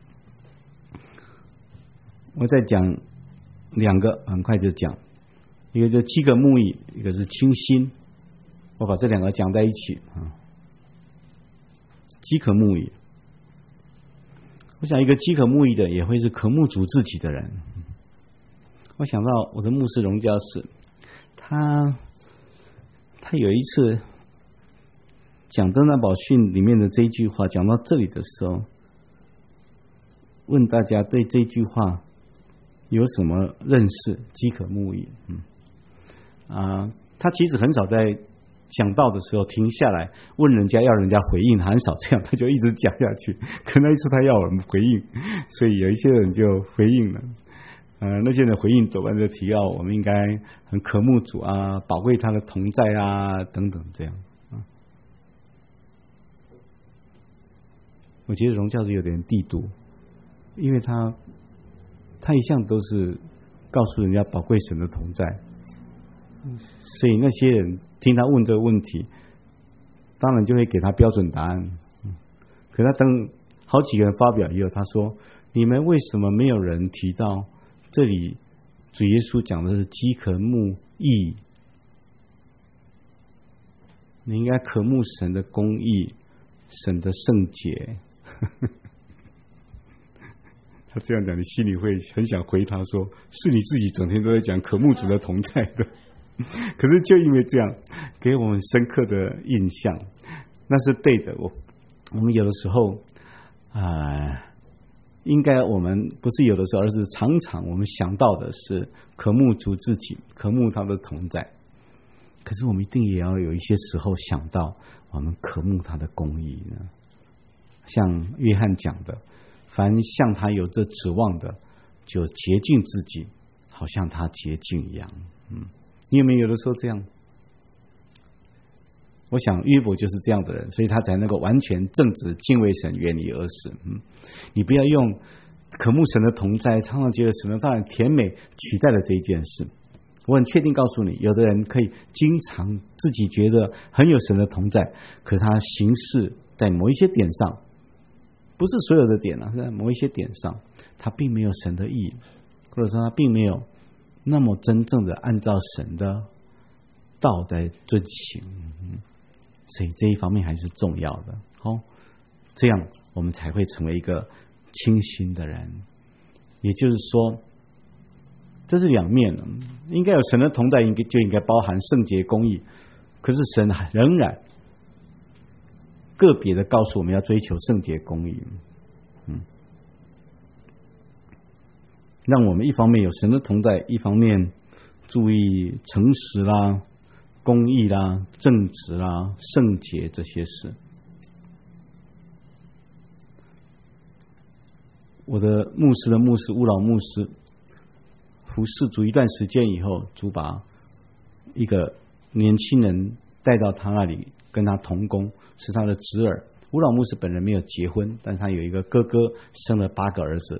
我再讲两个，很快就讲，一个就饥渴慕义，一个是清心，我把这两个讲在一起啊。饥渴慕义，我想一个饥渴慕义的也会是渴慕主自己的人。我想到我的牧师荣教士，他他有一次讲《真道宝训》里面的这一句话，讲到这里的时候，问大家对这句话有什么认识？饥渴慕义，嗯啊，他其实很少在讲道的时候停下来问人家，要人家回应，很少这样，他就一直讲下去。可那一次他要我们回应，所以有一些人就回应了。呃，那些人回应多半就提到我们应该很渴慕主啊，宝贵他的同在啊，等等这样。我觉得荣教是有点地毒，因为他他一向都是告诉人家宝贵神的同在，所以那些人听他问这个问题，当然就会给他标准答案。可他等好几个人发表以后，他说：“你们为什么没有人提到这里主耶稣讲的是饥渴慕义？你应该渴慕神的公义，神的圣洁。” 他这样讲，你心里会很想回他说：“是你自己整天都在讲渴慕主的同在的。”可是就因为这样，给我们深刻的印象，那是对的。我我们有的时候啊、呃，应该我们不是有的时候，而是常常我们想到的是渴慕主自己，渴慕他的同在。可是我们一定也要有一些时候想到，我们渴慕他的公义呢。像约翰讲的，凡向他有这指望的，就洁净自己，好像他洁净一样。嗯，你有没有有的时候这样？我想约伯就是这样的人，所以他才能够完全正直、敬畏神、远离恶事。嗯，你不要用渴慕神的同在，常常觉得神的大人甜美取代了这一件事。我很确定告诉你，有的人可以经常自己觉得很有神的同在，可他行事在某一些点上，不是所有的点啊，在某一些点上，他并没有神的意，或者说他并没有那么真正的按照神的道在遵行。嗯，所以这一方面还是重要的。哦，这样我们才会成为一个清心的人。也就是说，这是两面的，应该有神的同在，应该就应该包含圣洁公义。可是神仍然个别的告诉我们要追求圣洁公义，嗯，让我们一方面有神的同在，一方面注意诚实啦、公义啦、正直啦、圣洁这些事。我的牧师的牧师乌老牧师服侍主一段时间以后，主把一个年轻人带到他那里跟他同工，是他的侄儿。乌老牧师本人没有结婚，但他有一个哥哥，生了八个儿子。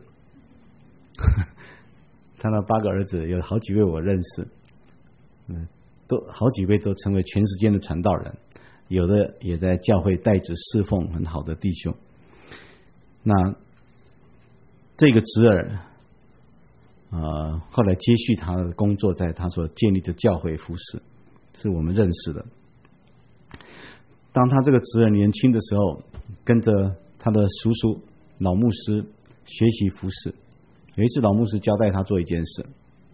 他那八个儿子有好几位我认识，嗯，都好几位都成为全世界的传道人，有的也在教会带着侍奉，很好的弟兄。那这个侄儿呃，后来接续他的工作，在他所建立的教会服侍，是我们认识的。当他这个侄儿年轻的时候，跟着他的叔叔老牧师学习服侍。有一次老牧师交代他做一件事，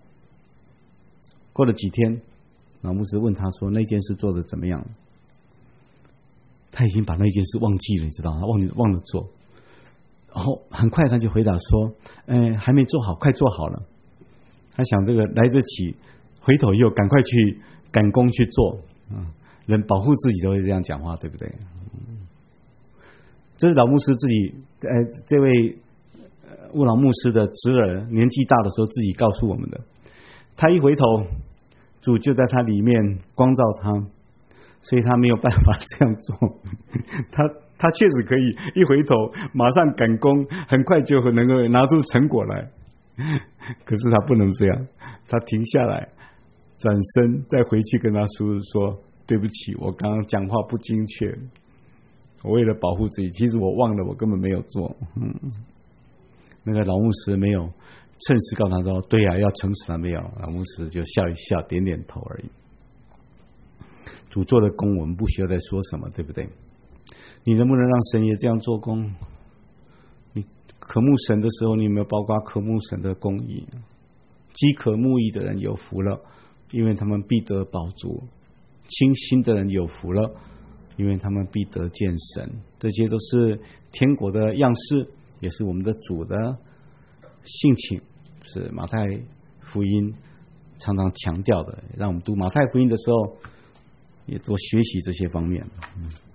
过了几天，老牧师问他说那件事做得怎么样？他已经把那件事忘记了，你知道吗？忘了忘了做。然后很快他就回答说：“哎，还没做好，快做好了。”他想这个来得及，回头又赶快去赶工去做。嗯，人保护自己都会这样讲话，对不对？嗯，这是老牧师自己，呃，这位乌老牧师的侄儿年纪大的时候自己告诉我们的。他一回头，主就在他里面光照他，所以他没有办法这样做。他他确实可以一回头马上赶工，很快就能够拿出成果来。可是他不能这样，他停下来，转身再回去跟他叔叔说：“对不起，我刚刚讲话不精确，我为了保护自己，其实我忘了，我根本没有做。”嗯，那个老牧师没有趁势告诉他说：“对呀、啊，要诚实。”他没有，老牧师就笑一笑，点点头而已。主做的工，我们不需要再说什么，对不对？你能不能让神也这样做工？你渴慕神的时候，你有没有包括渴慕神的公义？饥渴慕义的人有福了，因为他们必得饱足；清心的人有福了，因为他们必得见神。这些都是天国的样式，也是我们的主的性情，是马太福音常常强调的。让我们读马太福音的时候，也多学习这些方面。嗯